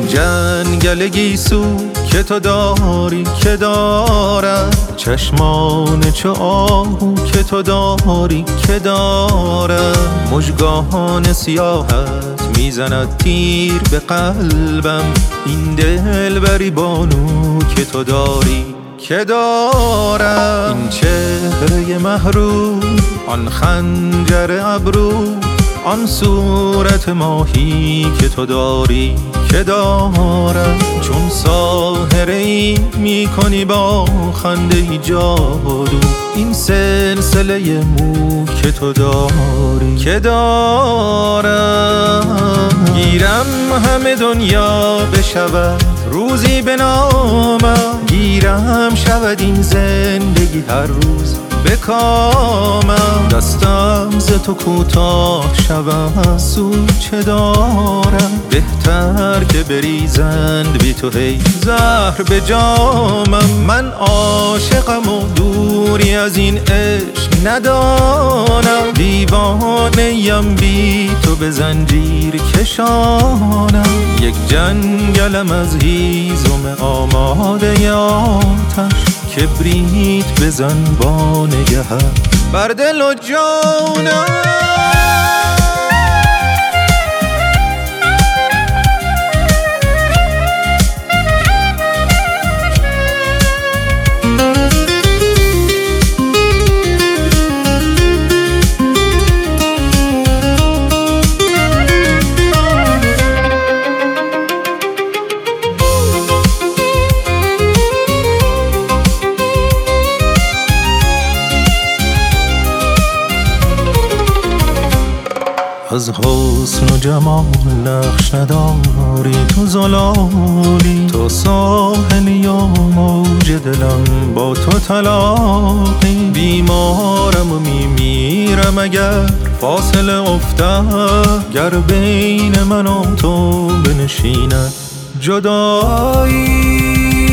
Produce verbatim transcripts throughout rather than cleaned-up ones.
جنگل گیسو که تو داری که دارد، چشمان چو آهو که تو داری که دارد. مژگان سیاهت میزند تیر به قلبم، این دلبری بانو که تو داری که دارد. این چهره محروم، آن خنجر ابرو، آن صورت ماهی که تو داری که دارد. چون ساحره ای میکنی با خنده جادو، این سلسله مو که تو داری که دارد. گیرم همه دنیا بشود روزی به نامم، گیرم شود این زندگی هر روز به کامم. دستم ز تو کوتاه شود سود چه دارم، بهتر که بریزند بی تو هی زهر به جامم. من عاشقم و دوری از این عشق ندانم، دیوانه‌ام بی تو به زنجیر کشانم. یک جنگلم از هیزم آماده آتش، کبریت بزن با نگهت بر دل و جانم. از حسن و جمال نقش نداری تو زلالی، تو ساحل یا موج دلم با تو تلاقی. بیمارم و میمیرم اگر فاصله افتد، گر بین من و تو بنشیند جدایی.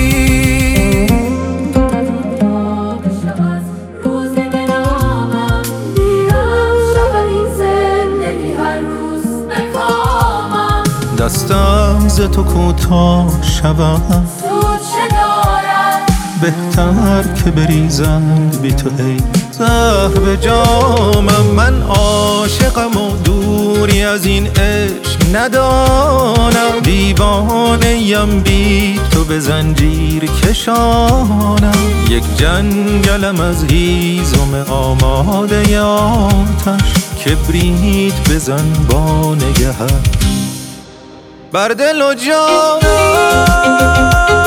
دستم ز تو کوتاه شود سود چه دارد، بهتر که بریزند بی تو هی زهر به جامم. من عاشقم و دوری از این عشق ندانم، دیوانه‌ام بی تو به زنجیر کشانم. یک جنگلم از هیزم آماده آتش، کبریت بزن با نگهت بر دل و جانم.